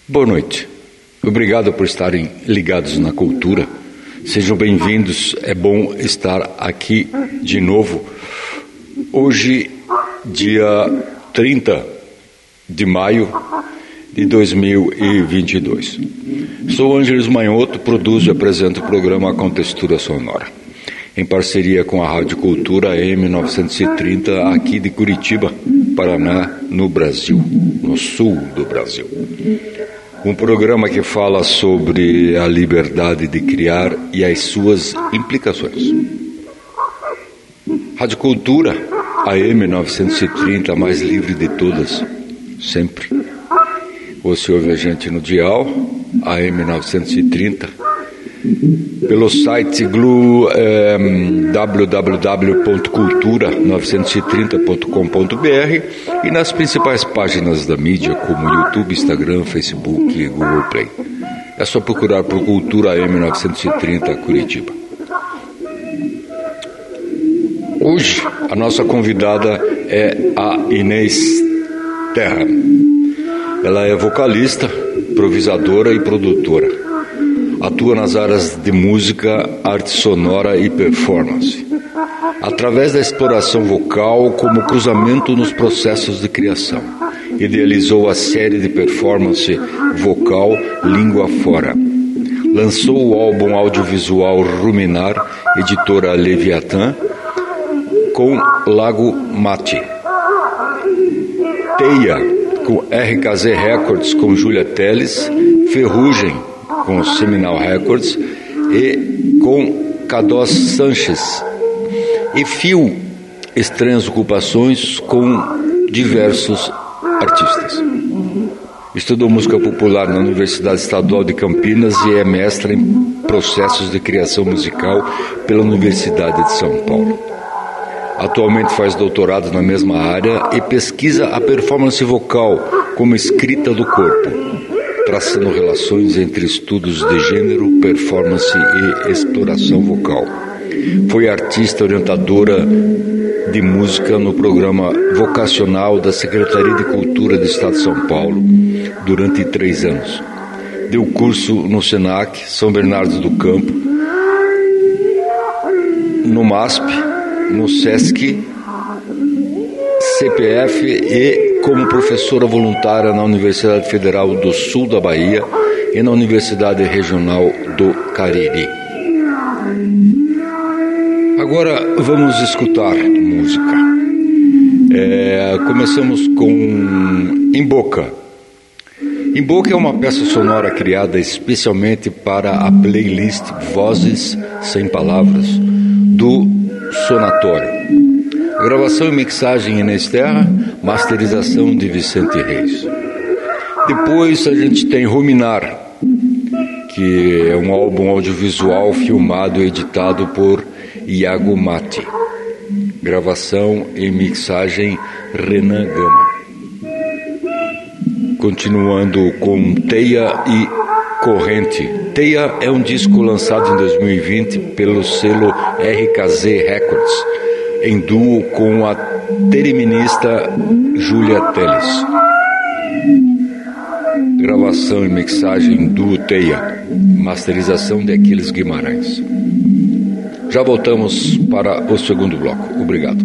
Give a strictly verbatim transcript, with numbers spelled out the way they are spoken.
Boa noite. Obrigado por estarem ligados na cultura. Sejam bem-vindos. É bom estar aqui de novo. Hoje, dia trinta de maio de dois mil e vinte e dois. Sou Ângeles Manhoto, produzo e apresento o programa Com Textura Sonora, em parceria com a Rádio Cultura A M novecentos e trinta, aqui de Curitiba, Paraná, no Brasil, no sul do Brasil. Um programa que fala sobre a liberdade de criar e as suas implicações. Rádio Cultura A M novecentos e trinta, a mais livre de todas, sempre. Você ouve a gente no dial A M novecentos e trinta, pelo site glu, é, w w w ponto cultura novecentos e trinta ponto com ponto b r e nas principais páginas da mídia como YouTube, Instagram, Facebook e Google Play. É só procurar por Cultura A M novecentos e trinta Curitiba. Hoje a nossa convidada é a Inês Terra. Ela é vocalista, improvisadora e produtora. Atua nas áreas de música, arte sonora e performance, através da exploração vocal como cruzamento nos processos de criação. Idealizou a série de performance vocal Língua Fora. Lançou o álbum audiovisual Ruminar, editora Leviatã, com Lago Mate. Teia, com R K Z Records, com Júlia Teles. Ferrugem, com Seminal Records, e com Cadós Sanches. E Fio, Estranhas Ocupações, com diversos artistas. Estudou música popular na Universidade Estadual de Campinas e é mestra em processos de criação musical pela Universidade de São Paulo. Atualmente faz doutorado na mesma área e pesquisa a performance vocal como escrita do corpo, traçando relações entre estudos de gênero, performance e exploração vocal. Foi artista orientadora de música no programa vocacional da Secretaria de Cultura do Estado de São Paulo durante três anos. Deu curso no SENAC, São Bernardo do Campo, no MASP, no SESC, C P F e como professora voluntária na Universidade Federal do Sul da Bahia e na Universidade Regional do Cariri. Agora vamos escutar música. É, começamos com Em Boca. Em Boca é uma peça sonora criada especialmente para a playlist Vozes Sem Palavras do Sonatório. Gravação e mixagem Inês Terra, masterização de Vicente Reis. Depois a gente tem Ruminar, que é um álbum audiovisual filmado e editado por Iago Mate. Gravação e mixagem Renan Gama. Continuando com Teia e Corrente. Teia é um disco lançado em dois mil e vinte pelo selo R K Z Records, em duo com a terminista Júlia Teles. Gravação e mixagem do Teia, masterização de Aquiles Guimarães. Já voltamos para o segundo bloco. Obrigado.